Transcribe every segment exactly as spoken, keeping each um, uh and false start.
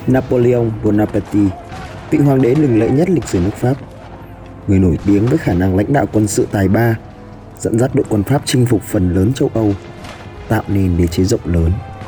Napoleon Bonaparte, vị hoàng đế lừng lẫy nhất lịch sử nước Pháp, người nổi tiếng với khả năng lãnh đạo quân sự tài ba, dẫn dắt đội quân Pháp chinh phục phần lớn châu Âu, tạo nên đế chế rộng lớn.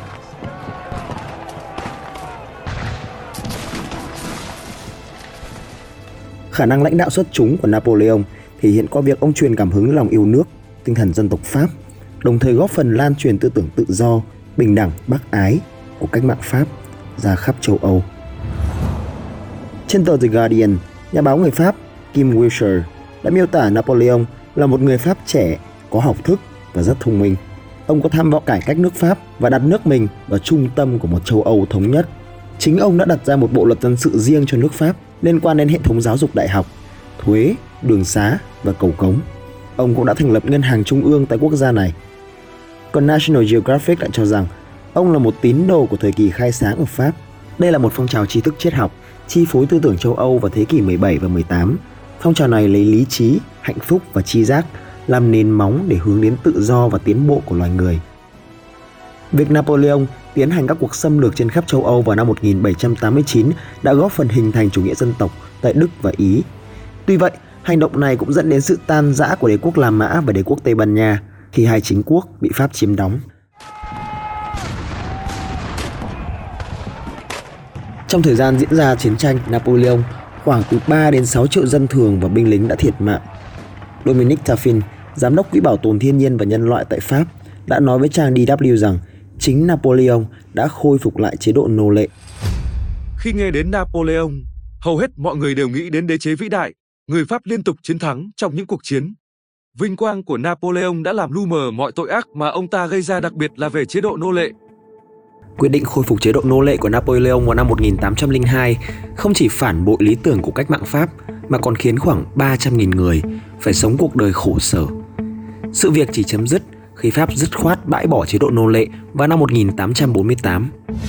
Khả năng lãnh đạo xuất chúng của Napoleon thể hiện qua việc ông truyền cảm hứng lòng yêu nước, tinh thần dân tộc Pháp, đồng thời góp phần lan truyền tư tưởng tự do, bình đẳng, bác ái của cách mạng Pháp ra khắp châu Âu. Trên tờ The Guardian, nhà báo người Pháp Kim Wilshire đã miêu tả Napoleon là một người Pháp trẻ, có học thức và rất thông minh. Ông có tham vọng cải cách nước Pháp và đặt nước mình vào trung tâm của một châu Âu thống nhất. Chính ông đã đặt ra một bộ luật dân sự riêng cho nước Pháp liên quan đến hệ thống giáo dục đại học, thuế, đường xá và cầu cống. Ông cũng đã thành lập ngân hàng trung ương tại quốc gia này. Còn National Geographic lại cho rằng ông là một tín đồ của thời kỳ khai sáng ở Pháp. Đây là một phong trào tri thức triết học chi phối tư tưởng châu Âu vào thế kỷ mười bảy và mười tám. Phong trào này lấy lý trí, hạnh phúc và tri giác làm nền móng để hướng đến tự do và tiến bộ của loài người. Việc Napoleon tiến hành các cuộc xâm lược trên khắp châu Âu vào năm một nghìn bảy trăm tám mươi chín đã góp phần hình thành chủ nghĩa dân tộc tại Đức và Ý. Tuy vậy, hành động này cũng dẫn đến sự tan rã của đế quốc La Mã và đế quốc Tây Ban Nha khi hai chính quốc bị Pháp chiếm đóng. Trong thời gian diễn ra chiến tranh Napoleon, khoảng từ ba đến sáu triệu dân thường và binh lính đã thiệt mạng. Dominique Taffin, giám đốc Quỹ bảo tồn thiên nhiên và nhân loại tại Pháp, đã nói với trang đê vê rằng chính Napoleon đã khôi phục lại chế độ nô lệ. Khi nghe đến Napoleon, hầu hết mọi người đều nghĩ đến đế chế vĩ đại, người Pháp liên tục chiến thắng trong những cuộc chiến. Vinh quang của Napoleon đã làm lu mờ mọi tội ác mà ông ta gây ra, đặc biệt là về chế độ nô lệ. Quyết định khôi phục chế độ nô lệ của Napoleon vào năm một nghìn tám trăm lẻ hai không chỉ phản bội lý tưởng của cách mạng Pháp mà còn khiến khoảng ba trăm nghìn người phải sống cuộc đời khổ sở. Sự việc chỉ chấm dứt khi Pháp dứt khoát bãi bỏ chế độ nô lệ vào năm một nghìn tám trăm bốn mươi tám.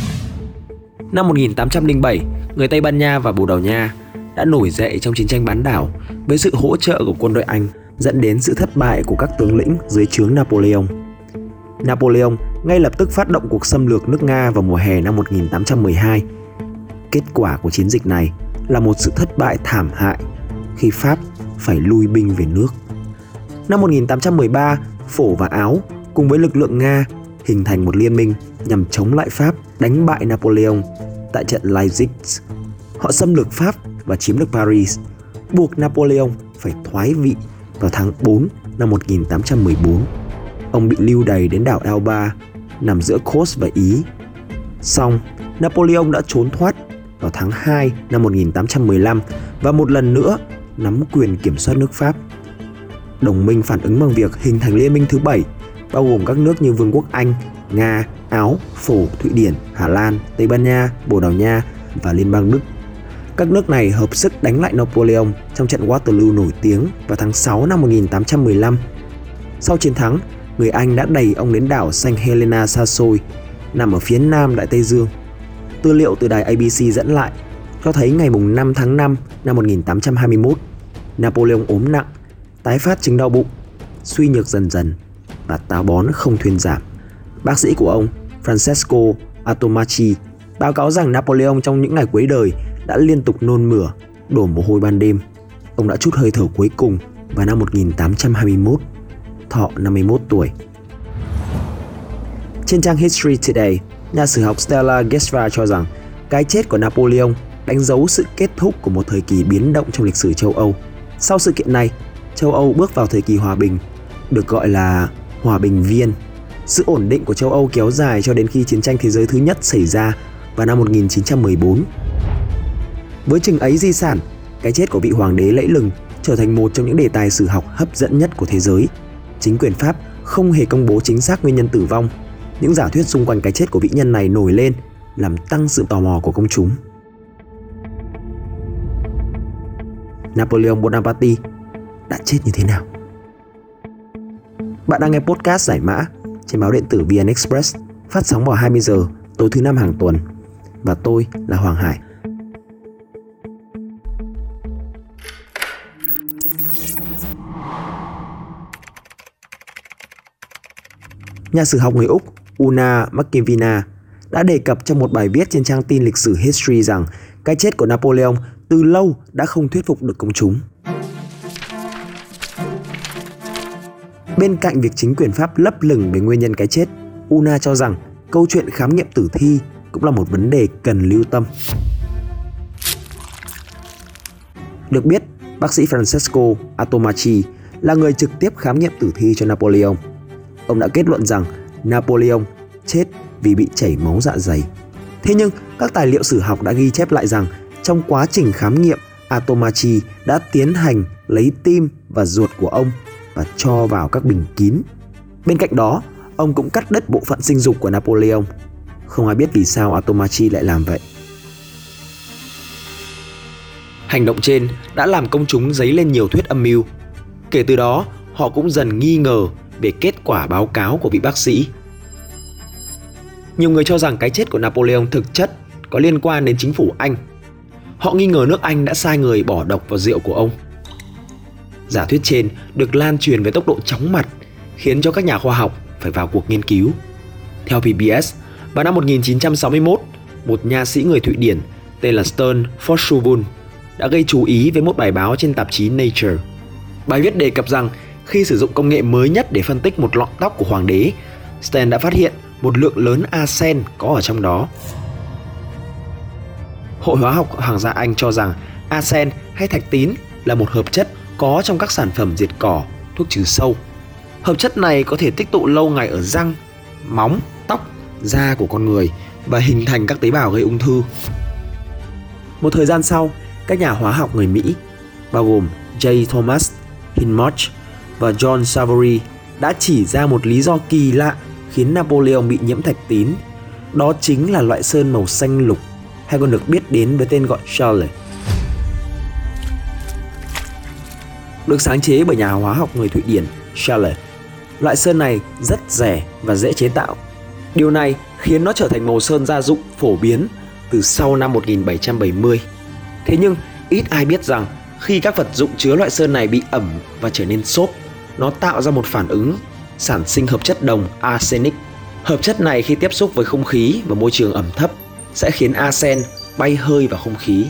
Năm một nghìn tám trăm lẻ bảy, người Tây Ban Nha và Bồ Đào Nha đã nổi dậy trong chiến tranh bán đảo với sự hỗ trợ của quân đội Anh, dẫn đến sự thất bại của các tướng lĩnh dưới trướng Napoleon. Napoleon ngay lập tức phát động cuộc xâm lược nước Nga vào mùa hè năm một nghìn tám trăm mười hai. Kết quả của chiến dịch này là một sự thất bại thảm hại khi Pháp phải lui binh về nước. Năm một nghìn tám trăm mười ba, Phổ và Áo cùng với lực lượng Nga hình thành một liên minh nhằm chống lại Pháp, đánh bại Napoleon tại trận Leipzig. Họ xâm lược Pháp và chiếm được Paris, buộc Napoleon phải thoái vị vào tháng tư năm một nghìn tám trăm mười bốn. Ông bị lưu đày đến đảo Elba, nằm giữa Cos và Ý. Song, Napoleon đã trốn thoát vào tháng hai năm một nghìn tám trăm mười lăm và một lần nữa nắm quyền kiểm soát nước Pháp. Đồng minh phản ứng bằng việc hình thành liên minh thứ bảy, bao gồm các nước như Vương quốc Anh, Nga, Áo, Phổ, Thụy Điển, Hà Lan, Tây Ban Nha, Bồ Đào Nha và Liên bang Đức. Các nước này hợp sức đánh lại Napoleon trong trận Waterloo nổi tiếng vào tháng sáu năm một nghìn tám trăm mười lăm. Sau chiến thắng, người Anh đã đẩy ông đến đảo Saint Helena xa xôi, nằm ở phía nam Đại Tây Dương. Tư liệu từ đài A B C dẫn lại cho thấy ngày năm tháng năm năm một nghìn tám trăm hai mươi mốt, Napoleon ốm nặng, tái phát chứng đau bụng, suy nhược dần dần và táo bón không thuyên giảm. Bác sĩ của ông, Francesco Antomacchi, báo cáo rằng Napoleon trong những ngày cuối đời đã liên tục nôn mửa, đổ mồ hôi ban đêm. Ông đã trút hơi thở cuối cùng vào năm một nghìn tám trăm hai mươi mốt, thọ năm mươi mốt tuổi. Trên trang History Today, nhà sử học Stella Gesra cho rằng cái chết của Napoleon đánh dấu sự kết thúc của một thời kỳ biến động trong lịch sử châu Âu. Sau sự kiện này, châu Âu bước vào thời kỳ hòa bình, được gọi là Hòa bình Viên. Sự ổn định của châu Âu kéo dài cho đến khi chiến tranh thế giới thứ nhất xảy ra vào năm một nghìn chín trăm mười bốn. Với chừng ấy di sản, cái chết của vị hoàng đế lẫy lừng trở thành một trong những đề tài sử học hấp dẫn nhất của thế giới. Chính quyền Pháp không hề công bố chính xác nguyên nhân tử vong. Những giả thuyết xung quanh cái chết của vĩ nhân này nổi lên, làm tăng sự tò mò của công chúng. Napoleon Bonaparte đã chết như thế nào? Bạn đang nghe podcast Giải Mã trên báo điện tử vê en Express, phát sóng vào hai mươi giờ tối thứ năm hàng tuần. Và tôi là Hoàng Hải. Nhà sử học người Úc Una McKinvina đã đề cập trong một bài viết trên trang tin lịch sử History rằng cái chết của Napoleon từ lâu đã không thuyết phục được công chúng. Bên cạnh việc chính quyền Pháp lấp lửng về nguyên nhân cái chết, Una cho rằng câu chuyện khám nghiệm tử thi cũng là một vấn đề cần lưu tâm. Được biết, bác sĩ Francesco Antomachi là người trực tiếp khám nghiệm tử thi cho Napoleon. Ông đã kết luận rằng Napoleon chết vì bị chảy máu dạ dày. Thế nhưng, các tài liệu sử học đã ghi chép lại rằng trong quá trình khám nghiệm, Antomachi đã tiến hành lấy tim và ruột của ông và cho vào các bình kín. Bên cạnh đó, ông cũng cắt đứt bộ phận sinh dục của Napoleon. Không ai biết vì sao Antomachi lại làm vậy. Hành động trên đã làm công chúng dấy lên nhiều thuyết âm mưu. Kể từ đó, họ cũng dần nghi ngờ về kết quả báo cáo của vị bác sĩ. Nhiều người cho rằng cái chết của Napoleon thực chất có liên quan đến chính phủ Anh. Họ nghi ngờ nước Anh đã sai người bỏ độc vào rượu của ông. Giả thuyết trên được lan truyền với tốc độ chóng mặt, khiến cho các nhà khoa học phải vào cuộc nghiên cứu. Theo pê bê ét, vào năm một nghìn chín trăm sáu mươi mốt, một nha sĩ người Thụy Điển tên là Sten Forsuvun đã gây chú ý với một bài báo trên tạp chí Nature. Bài viết đề cập rằng khi sử dụng công nghệ mới nhất để phân tích một lọn tóc của hoàng đế, Sten đã phát hiện một lượng lớn arsen có ở trong đó. Hội hóa học hoàng gia Anh cho rằng arsen hay thạch tín là một hợp chất có trong các sản phẩm diệt cỏ, thuốc trừ sâu. Hợp chất này có thể tích tụ lâu ngày ở răng, móng, tóc, da của con người và hình thành các tế bào gây ung thư. Một thời gian sau, các nhà hóa học người Mỹ, bao gồm J. Thomas Hinmarch và John Savory, đã chỉ ra một lý do kỳ lạ khiến Napoleon bị nhiễm thạch tín. Đó chính là loại sơn màu xanh lục, hay còn được biết đến với tên gọi Charles. Được sáng chế bởi nhà hóa học người Thụy Điển Charles, loại sơn này rất rẻ và dễ chế tạo. Điều này khiến nó trở thành màu sơn gia dụng phổ biến từ sau năm một nghìn bảy trăm bảy mươi. Thế nhưng ít ai biết rằng khi các vật dụng chứa loại sơn này bị ẩm và trở nên xốp, nó tạo ra một phản ứng sản sinh hợp chất đồng arsenic. Hợp chất này khi tiếp xúc với không khí và môi trường ẩm thấp sẽ khiến arsen bay hơi vào không khí.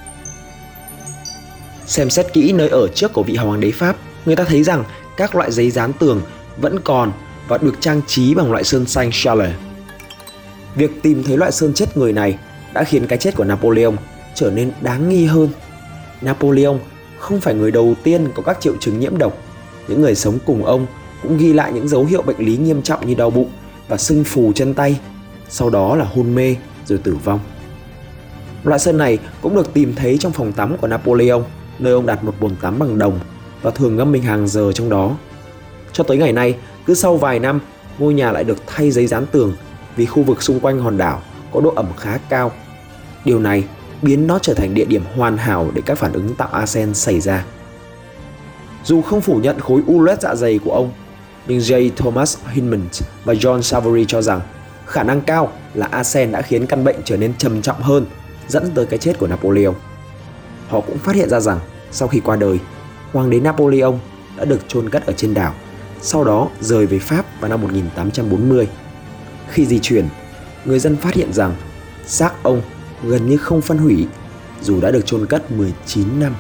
Xem xét kỹ nơi ở trước của vị hoàng đế Pháp, người ta thấy rằng các loại giấy dán tường vẫn còn và được trang trí bằng loại sơn xanh Charles. Việc tìm thấy loại sơn chết người này đã khiến cái chết của Napoleon trở nên đáng nghi hơn. Napoleon không phải người đầu tiên có các triệu chứng nhiễm độc. Những người sống cùng ông cũng ghi lại những dấu hiệu bệnh lý nghiêm trọng như đau bụng và sưng phù chân tay, sau đó là hôn mê rồi tử vong. Loại sơn này cũng được tìm thấy trong phòng tắm của Napoleon, nơi ông đặt một bồn tắm bằng đồng và thường ngâm mình hàng giờ trong đó. Cho tới ngày nay, cứ sau vài năm, ngôi nhà lại được thay giấy dán tường vì khu vực xung quanh hòn đảo có độ ẩm khá cao. Điều này biến nó trở thành địa điểm hoàn hảo để các phản ứng tạo arsen xảy ra. Dù không phủ nhận khối u loét dạ dày của ông, nhưng J. Thomas Hinmarch và John Savory cho rằng khả năng cao là arsen đã khiến căn bệnh trở nên trầm trọng hơn, dẫn tới cái chết của Napoleon. Họ cũng phát hiện ra rằng sau khi qua đời, hoàng đế Napoleon đã được chôn cất ở trên đảo, sau đó rời về Pháp vào năm một nghìn tám trăm bốn mươi. Khi di chuyển, người dân phát hiện rằng xác ông gần như không phân hủy dù đã được chôn cất mười chín năm.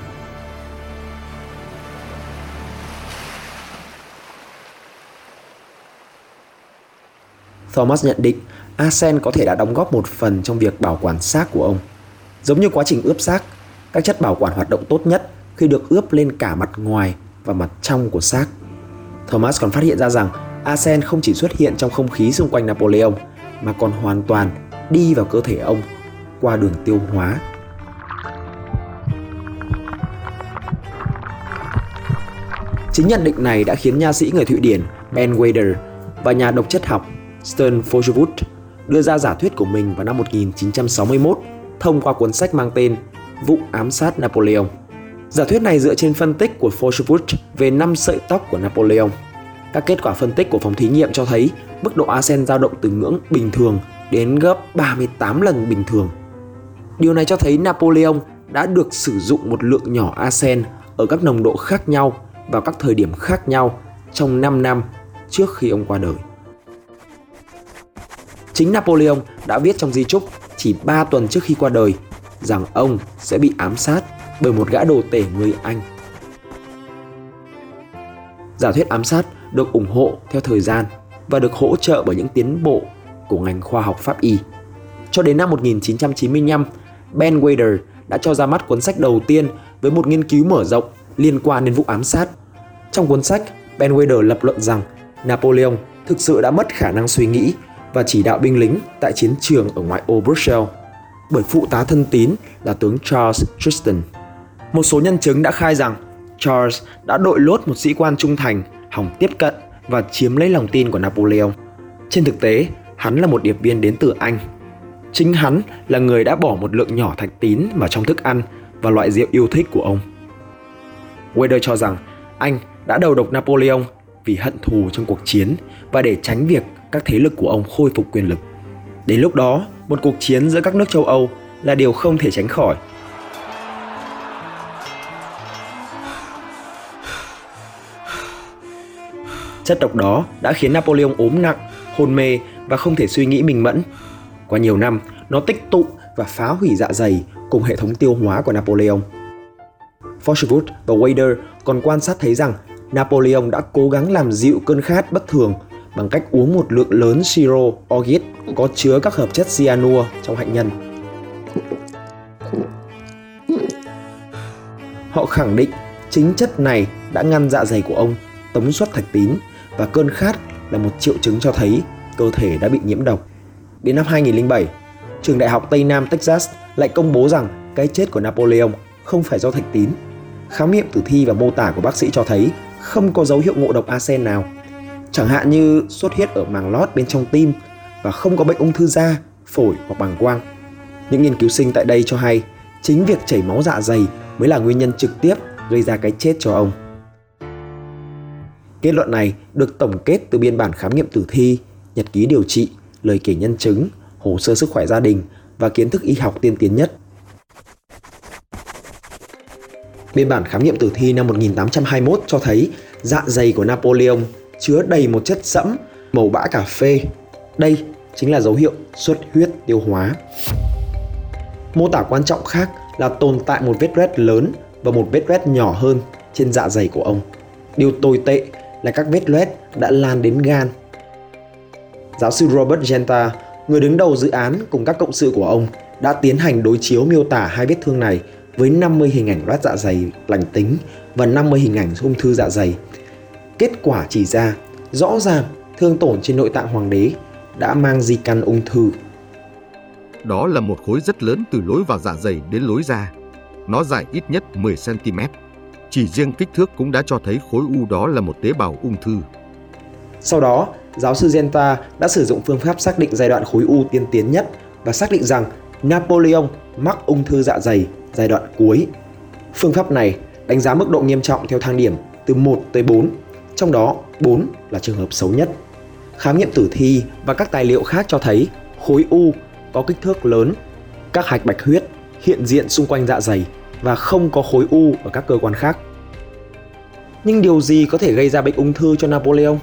Thomas nhận định arsen có thể đã đóng góp một phần trong việc bảo quản xác của ông. Giống như quá trình ướp xác, các chất bảo quản hoạt động tốt nhất khi được ướp lên cả mặt ngoài và mặt trong của xác. Thomas còn phát hiện ra rằng arsen không chỉ xuất hiện trong không khí xung quanh Napoleon mà còn hoàn toàn đi vào cơ thể ông qua đường tiêu hóa. Chính nhận định này đã khiến nha sĩ người Thụy Điển Ben Weider và nhà độc chất học Sten Forsuvun đưa ra giả thuyết của mình vào năm một nghìn chín trăm sáu mươi mốt thông qua cuốn sách mang tên Vụ ám sát Napoleon. Giả thuyết này dựa trên phân tích của Forsuvun về năm sợi tóc của Napoleon. Các kết quả phân tích của phòng thí nghiệm cho thấy mức độ arsen dao động từ ngưỡng bình thường đến gấp ba mươi tám lần bình thường. Điều này cho thấy Napoleon đã được sử dụng một lượng nhỏ arsen ở các nồng độ khác nhau vào các thời điểm khác nhau trong năm năm trước khi ông qua đời. Chính Napoleon đã viết trong di chúc chỉ ba tuần trước khi qua đời rằng ông sẽ bị ám sát bởi một gã đồ tể người Anh. Giả thuyết ám sát được ủng hộ theo thời gian và được hỗ trợ bởi những tiến bộ của ngành khoa học pháp y. Cho đến năm một nghìn chín trăm chín mươi lăm, Ben Weider đã cho ra mắt cuốn sách đầu tiên với một nghiên cứu mở rộng liên quan đến vụ ám sát. Trong cuốn sách, Ben Weider lập luận rằng Napoleon thực sự đã mất khả năng suy nghĩ và chỉ đạo binh lính tại chiến trường ở ngoại ô Bruxelles bởi phụ tá thân tín là tướng Charles Tristan. Một số nhân chứng đã khai rằng Charles đã đội lốt một sĩ quan trung thành hòng tiếp cận và chiếm lấy lòng tin của Napoleon. Trên thực tế, hắn là một điệp viên đến từ Anh. Chính hắn là người đã bỏ một lượng nhỏ thạch tín vào trong thức ăn và loại rượu yêu thích của ông. Weider cho rằng Anh đã đầu độc Napoleon vì hận thù trong cuộc chiến và để tránh việc các thế lực của ông khôi phục quyền lực. Đến lúc đó, một cuộc chiến giữa các nước châu Âu là điều không thể tránh khỏi. Chất độc đó đã khiến Napoleon ốm nặng, hôn mê và không thể suy nghĩ minh mẫn. Qua nhiều năm, nó tích tụ và phá hủy dạ dày cùng hệ thống tiêu hóa của Napoleon. Forchevut và Weider còn quan sát thấy rằng Napoleon đã cố gắng làm dịu cơn khát bất thường bằng cách uống một lượng lớn siro orgeat có chứa các hợp chất cyanua trong hạnh nhân. Họ khẳng định chính chất này đã ngăn dạ dày của ông tống xuất thạch tín và cơn khát là một triệu chứng cho thấy cơ thể đã bị nhiễm độc. Đến năm hai nghìn lẻ bảy, trường đại học Tây Nam Texas lại công bố rằng cái chết của Napoleon không phải do thạch tín. Khám nghiệm tử thi và mô tả của bác sĩ cho thấy không có dấu hiệu ngộ độc arsen nào, chẳng hạn như xuất huyết ở màng lót bên trong tim và không có bệnh ung thư da, phổi hoặc bàng quang. Những nghiên cứu sinh tại đây cho hay chính việc chảy máu dạ dày mới là nguyên nhân trực tiếp gây ra cái chết cho ông. Kết luận này được tổng kết từ biên bản khám nghiệm tử thi, nhật ký điều trị, lời kể nhân chứng, hồ sơ sức khỏe gia đình và kiến thức y học tiên tiến nhất. Biên bản khám nghiệm tử thi năm một nghìn tám trăm hai mươi mốt cho thấy dạ dày của Napoleon chứa đầy một chất sẫm màu bã cà phê. Đây chính là dấu hiệu xuất huyết tiêu hóa. Mô tả quan trọng khác là tồn tại một vết loét lớn và một vết loét nhỏ hơn trên dạ dày của ông. Điều tồi tệ là các vết loét đã lan đến gan. Giáo sư Robert Genta, người đứng đầu dự án cùng các cộng sự của ông, đã tiến hành đối chiếu miêu tả hai vết thương này với năm mươi hình ảnh loét dạ dày lành tính và năm mươi hình ảnh ung thư dạ dày. Kết quả chỉ ra rõ ràng thương tổn trên nội tạng hoàng đế đã mang di căn ung thư. Đó là một khối rất lớn từ lối vào dạ dày đến lối ra. Nó dài ít nhất mười xăng ti mét. Chỉ riêng kích thước cũng đã cho thấy khối u đó là một tế bào ung thư. Sau đó, giáo sư Genta đã sử dụng phương pháp xác định giai đoạn khối u tiên tiến nhất và xác định rằng Napoleon mắc ung thư dạ dày giai đoạn cuối. Phương pháp này đánh giá mức độ nghiêm trọng theo thang điểm từ một tới bốn, trong đó bốn là trường hợp xấu nhất. Khám nghiệm tử thi và các tài liệu khác cho thấy khối u có kích thước lớn, các hạch bạch huyết hiện diện xung quanh dạ dày và không có khối u ở các cơ quan khác. Nhưng điều gì có thể gây ra bệnh ung thư cho Napoleon?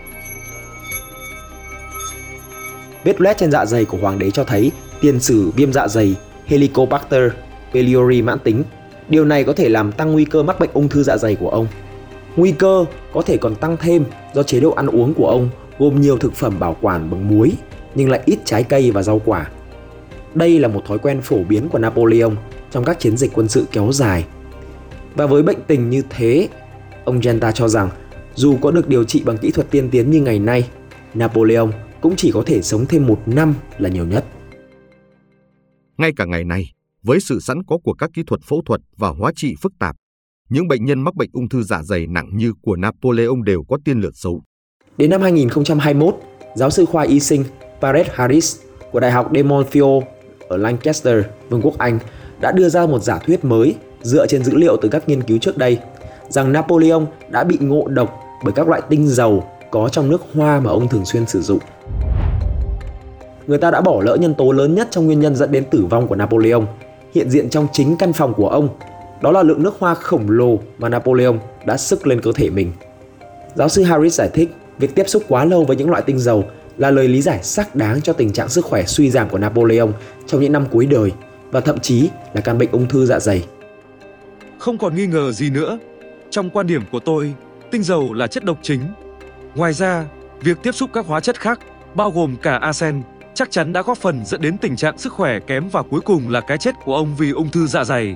Vết loét trên dạ dày của hoàng đế cho thấy tiền sử viêm dạ dày Helicobacter pylori mãn tính. Điều này có thể làm tăng nguy cơ mắc bệnh ung thư dạ dày của ông. Nguy cơ có thể còn tăng thêm do chế độ ăn uống của ông gồm nhiều thực phẩm bảo quản bằng muối nhưng lại ít trái cây và rau quả. Đây là một thói quen phổ biến của Napoleon trong các chiến dịch quân sự kéo dài. Và với bệnh tình như thế, ông Genta cho rằng dù có được điều trị bằng kỹ thuật tiên tiến như ngày nay, Napoleon cũng chỉ có thể sống thêm một năm là nhiều nhất. Ngay cả ngày nay, với sự sẵn có của các kỹ thuật phẫu thuật và hóa trị phức tạp, những bệnh nhân mắc bệnh ung thư dạ dày nặng như của Napoleon đều có tiên lượng xấu. Đến năm hai nghìn không trăm hai mươi mốt, giáo sư khoa y sinh Paret Harris của Đại học De Montfort ở Lancaster, Vương quốc Anh đã đưa ra một giả thuyết mới dựa trên dữ liệu từ các nghiên cứu trước đây rằng Napoleon đã bị ngộ độc bởi các loại tinh dầu có trong nước hoa mà ông thường xuyên sử dụng. Người ta đã bỏ lỡ nhân tố lớn nhất trong nguyên nhân dẫn đến tử vong của Napoleon, hiện diện trong chính căn phòng của ông. Đó là lượng nước hoa khổng lồ mà Napoleon đã xức lên cơ thể mình. Giáo sư Harris giải thích, việc tiếp xúc quá lâu với những loại tinh dầu là lời lý giải xác đáng cho tình trạng sức khỏe suy giảm của Napoleon trong những năm cuối đời và thậm chí là căn bệnh ung thư dạ dày. Không còn nghi ngờ gì nữa, trong quan điểm của tôi, tinh dầu là chất độc chính. Ngoài ra, việc tiếp xúc các hóa chất khác, bao gồm cả arsen, chắc chắn đã góp phần dẫn đến tình trạng sức khỏe kém và cuối cùng là cái chết của ông vì ung thư dạ dày.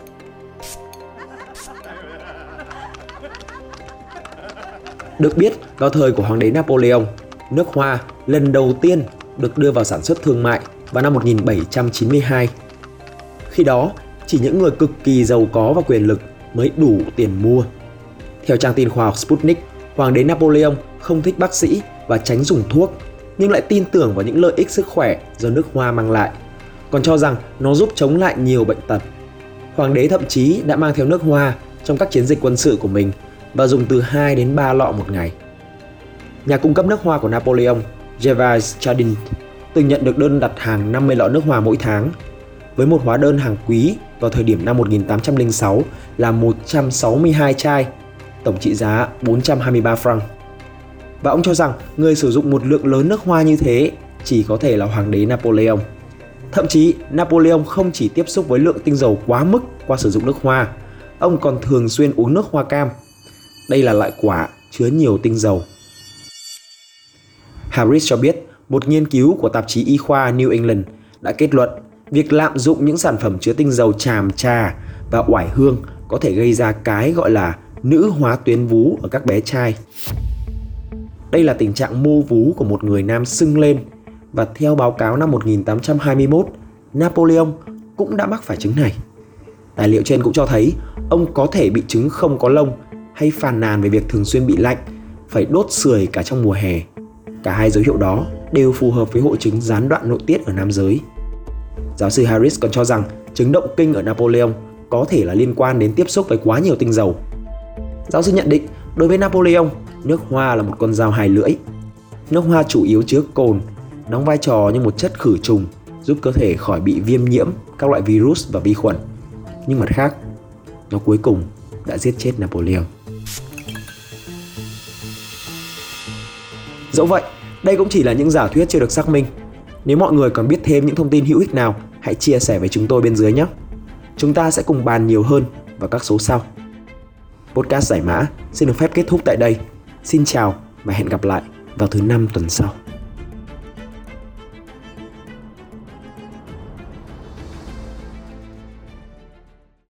Được biết, vào thời của Hoàng đế Napoleon, nước hoa lần đầu tiên được đưa vào sản xuất thương mại vào năm một nghìn bảy trăm chín mươi hai. Khi đó, chỉ những người cực kỳ giàu có và quyền lực mới đủ tiền mua. Theo trang tin khoa học Sputnik, Hoàng đế Napoleon không thích bác sĩ và tránh dùng thuốc, nhưng lại tin tưởng vào những lợi ích sức khỏe do nước hoa mang lại, còn cho rằng nó giúp chống lại nhiều bệnh tật. Hoàng đế thậm chí đã mang theo nước hoa trong các chiến dịch quân sự của mình và dùng từ hai đến ba lọ một ngày. Nhà cung cấp nước hoa của Napoleon, Gervais Chardin, từng nhận được đơn đặt hàng năm mươi lọ nước hoa mỗi tháng, với một hóa đơn hàng quý vào thời điểm năm một nghìn tám trăm lẻ sáu là một trăm sáu mươi hai chai, tổng trị giá bốn trăm hai mươi ba franc. Và ông cho rằng người sử dụng một lượng lớn nước hoa như thế chỉ có thể là Hoàng đế Napoleon. Thậm chí, Napoleon không chỉ tiếp xúc với lượng tinh dầu quá mức qua sử dụng nước hoa, ông còn thường xuyên uống nước hoa cam. Đây là loại quả chứa nhiều tinh dầu. Harris cho biết, một nghiên cứu của tạp chí y khoa New England đã kết luận việc lạm dụng những sản phẩm chứa tinh dầu tràm trà và oải hương có thể gây ra cái gọi là nữ hóa tuyến vú ở các bé trai. Đây là tình trạng mô vú của một người nam sưng lên, và theo báo cáo năm một nghìn tám trăm hai mươi mốt, Napoleon cũng đã mắc phải chứng này. Tài liệu trên cũng cho thấy ông có thể bị chứng không có lông hay phàn nàn về việc thường xuyên bị lạnh, phải đốt sưởi cả trong mùa hè. Cả hai dấu hiệu đó đều phù hợp với hội chứng gián đoạn nội tiết ở nam giới. Giáo sư Harris còn cho rằng chứng động kinh ở Napoleon có thể là liên quan đến tiếp xúc với quá nhiều tinh dầu. Giáo sư nhận định, đối với Napoleon, nước hoa là một con dao hai lưỡi. Nước hoa chủ yếu chứa cồn, đóng vai trò như một chất khử trùng, giúp cơ thể khỏi bị viêm nhiễm các loại virus và vi khuẩn. Nhưng mặt khác, nó cuối cùng đã giết chết Napoleon. Dẫu vậy, đây cũng chỉ là những giả thuyết chưa được xác minh. Nếu mọi người còn biết thêm những thông tin hữu ích nào, hãy chia sẻ với chúng tôi bên dưới nhé. Chúng ta sẽ cùng bàn nhiều hơn vào các số sau. Podcast Giải Mã xin được phép kết thúc tại đây. Xin chào và hẹn gặp lại vào thứ năm tuần sau.